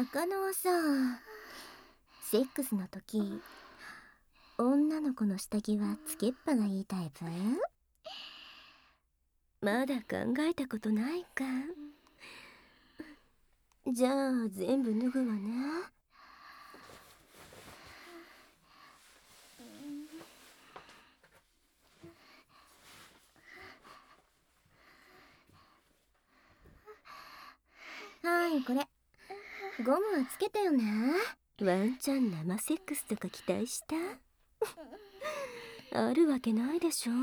中野はさ、セックスの時、女の子の下着はつけっぱがいいタイプ？まだ考えたことないか？じゃあ全部脱ぐわね。はい、これゴムはつけたよね。ワンチャン生セックスとか期待した？あるわけないでしょ。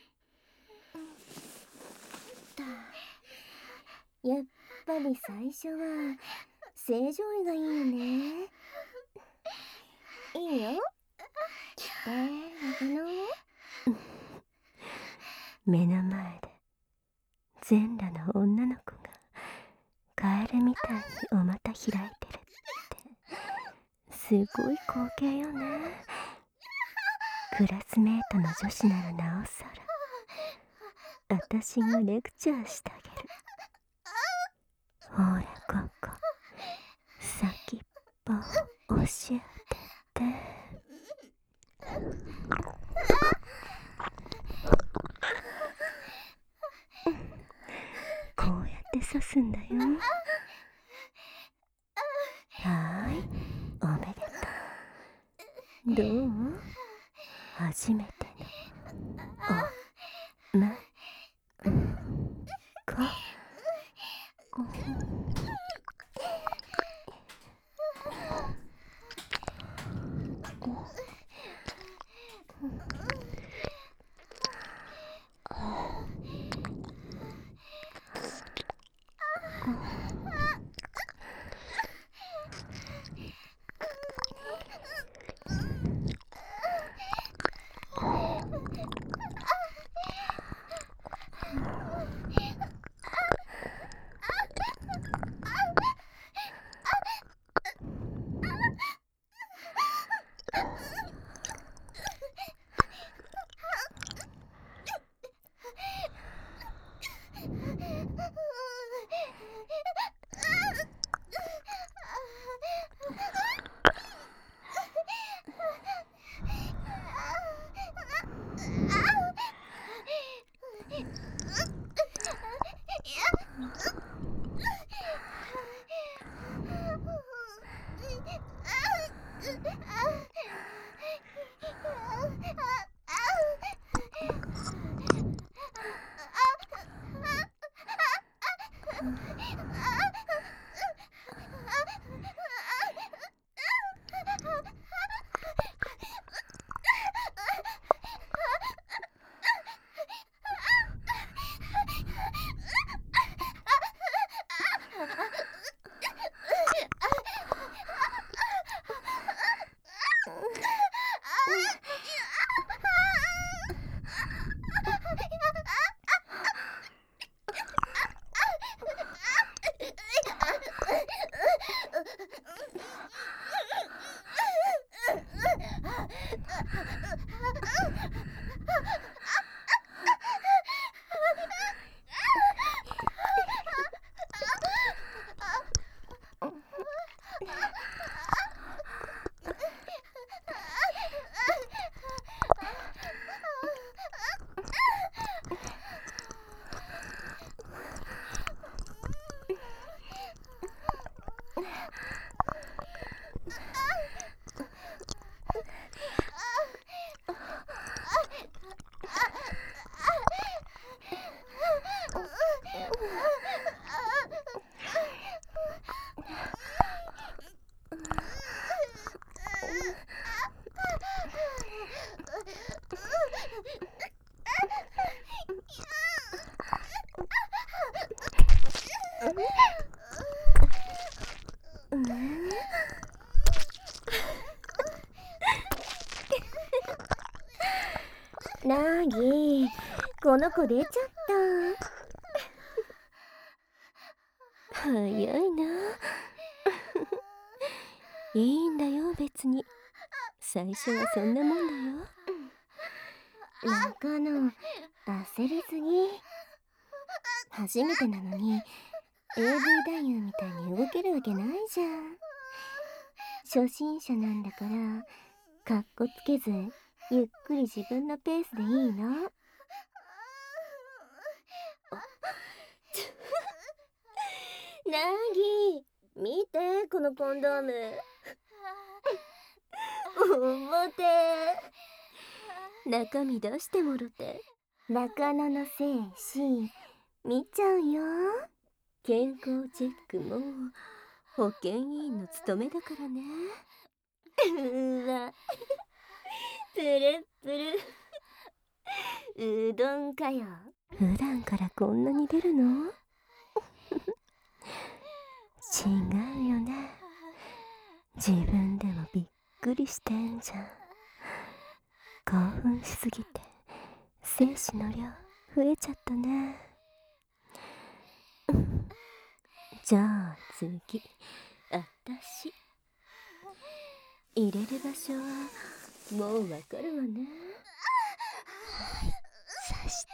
やっぱり最初は正常位がいいよね。いいよ、来て中野。目の前で全裸の女の子がカエルみたいにお股開いてるってすごい光景よね。クラスメートの女子ならなおさら私がレクチャーしてあげる。ほらここ、先っぽを教えてって。こうやって刺すんだよ。はーい、おめでとう。どう？初めてのおまこ。なぎ、この子出ちゃった。早いな。いいんだよ別に。最初はそんなもんだよ。中野、焦りすぎ。初めてなのに AV 男優みたいに動けるわけないじゃん。 初心者なんだから、かっこつけずゆっくり自分のペースでいいの。なぎ、見てこのコンドーム。重て中身出してもろて。中野の精子見ちゃうよ。健康チェックも保健委員の務めだからね。うわ、プルップル。うどんかよ。普段からこんなに出るの？違うよね。自分でもびっくりしてんじゃん。興奮しすぎて精子の量増えちゃったね。じゃあ次、あたし入れる場所はもうわかるわね。刺して。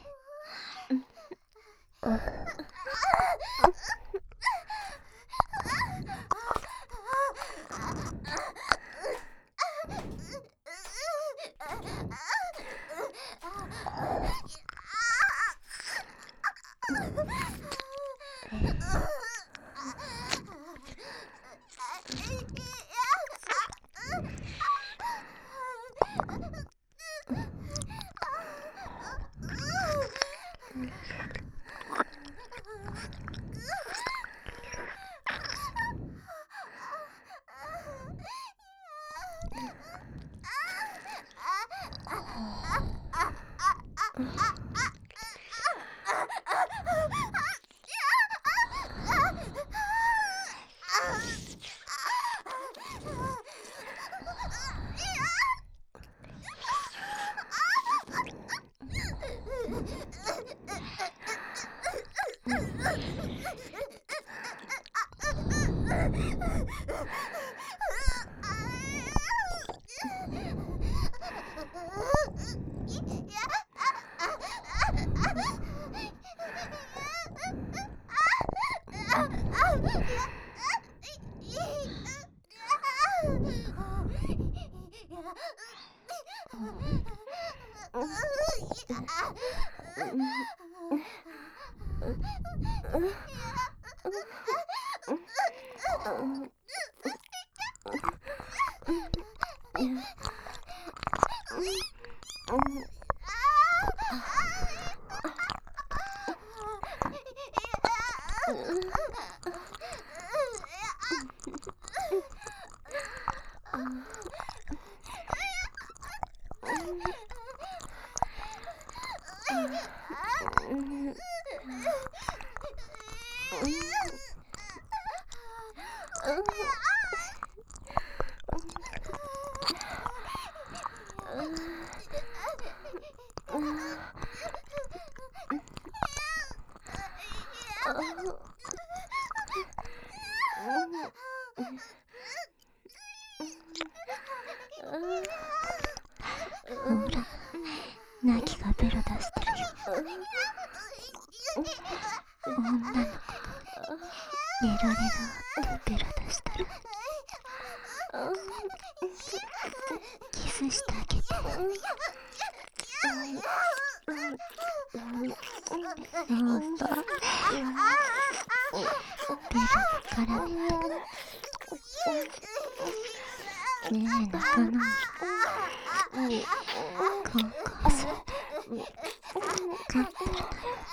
ほら、ナギがベロ出してるよ。女の子がレロレロってベロ出してる。キスしてあげて。そうだ。ベロ絡めて。ねえ、中野。高校生。飼ってる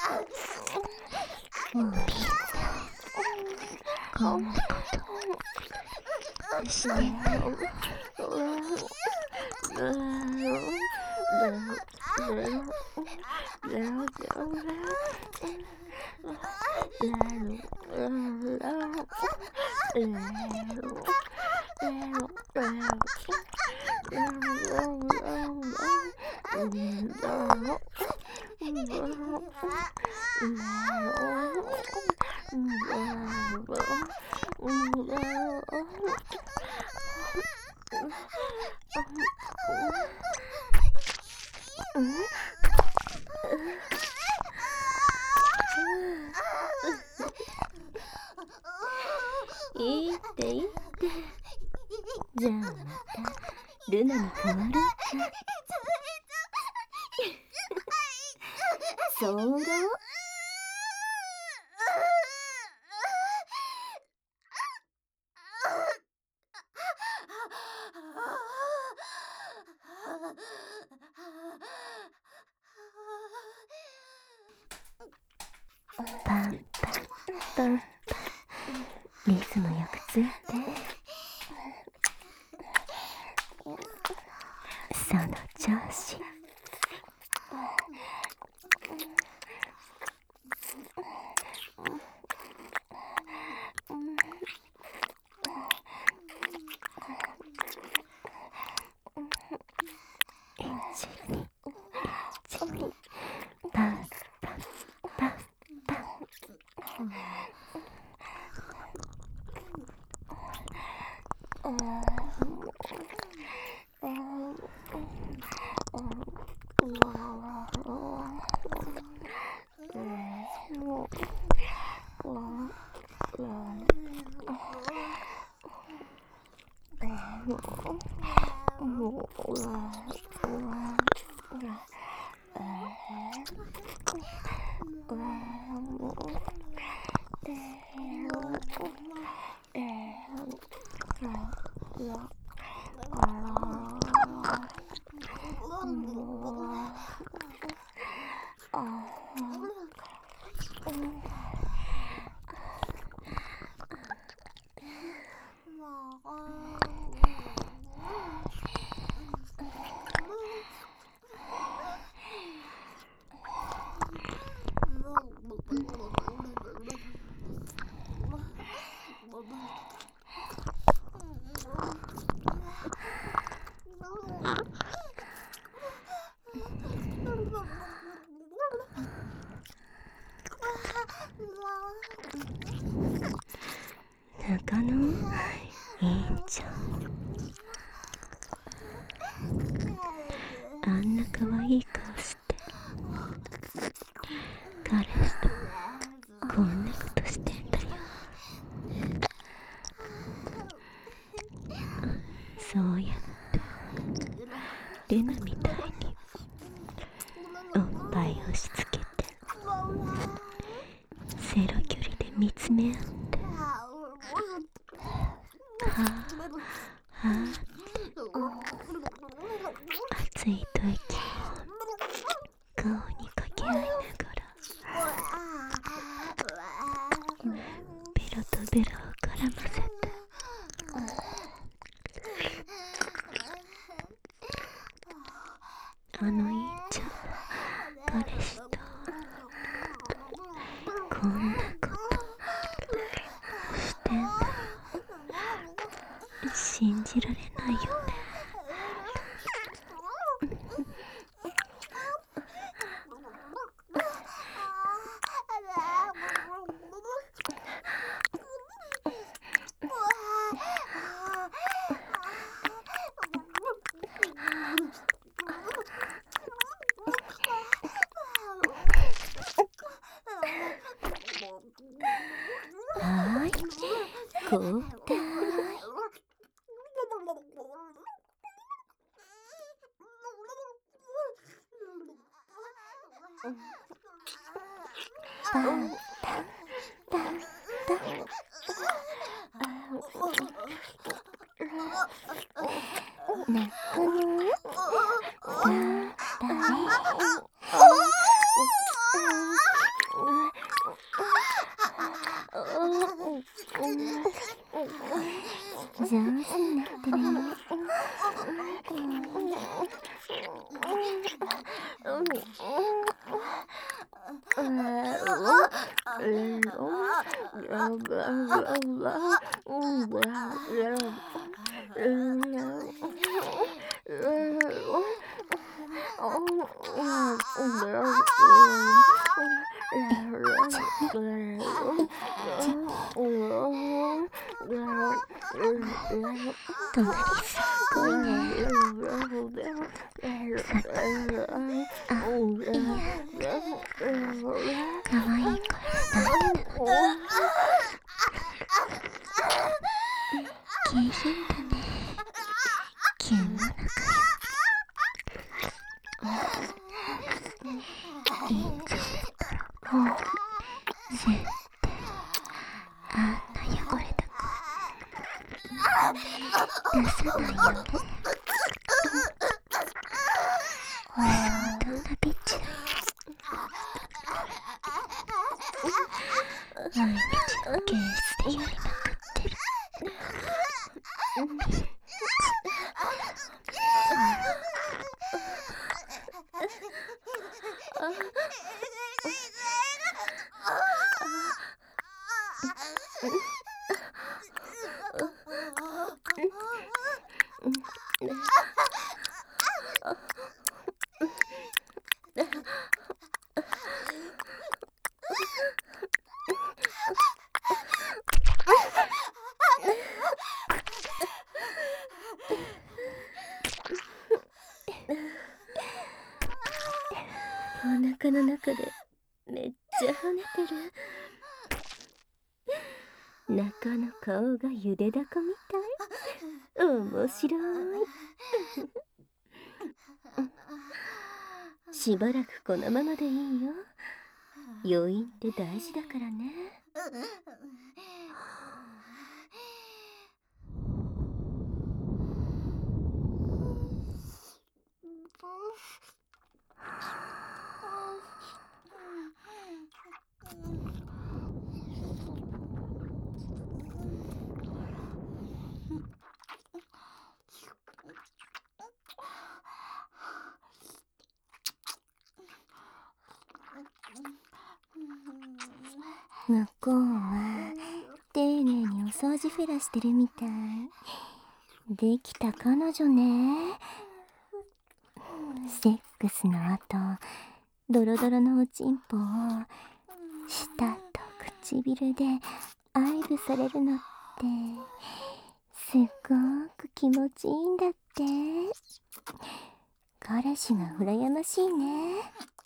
のよ。もういいって。こんなことしてんだよ。いいっていいって。 じゃあまたルナに変わろうか。そうろう。パンパンパンパン、リズムよくついて。その調子。パンパンパンパン。中野委員長、あんな可愛い顔して彼氏とこんなことしてんだよ。そうやってルナみたいにおっぱい押し付けてセロ距離で見つめ合ってはぁはぁ熱い吐息を顔にかけ合いながらベロとベロを絡ませてあの委員長彼氏とこんなことしてんだ。信じられないよね。はーい、交代。パンパンパンパン。泣くの？上手になってるね。隣すごいね。さて、あ、いや、かわいい声だ。気づいたね。 さないよね。ほんと食べちゃう。毎日保健室でやりまくってる。お腹の中でめっちゃ跳ねてる。中の顔がゆでだこみたい。面白い。しばらくこのままでいいよ。余韻って大事だからね。向こうは丁寧にお掃除フェラしてるみたい。できた彼女ね。セックスの後、ドロドロのおちんぽを舌と唇で愛撫されるのってすっごく気持ちいいんだって。彼氏が羨ましいね。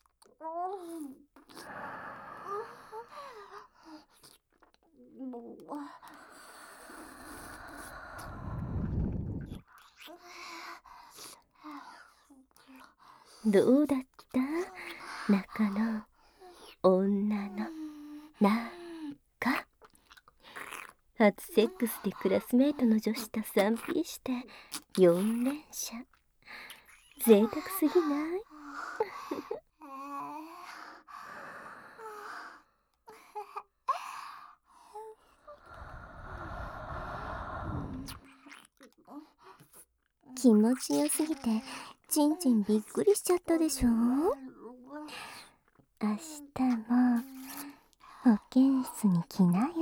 どうだった？中の女の中。初セックスでクラスメートの女子と 3P して4連射。贅沢すぎない？気持ちよすぎてちんちんびっくりしちゃったでしょ。明日も保健室に来なよ。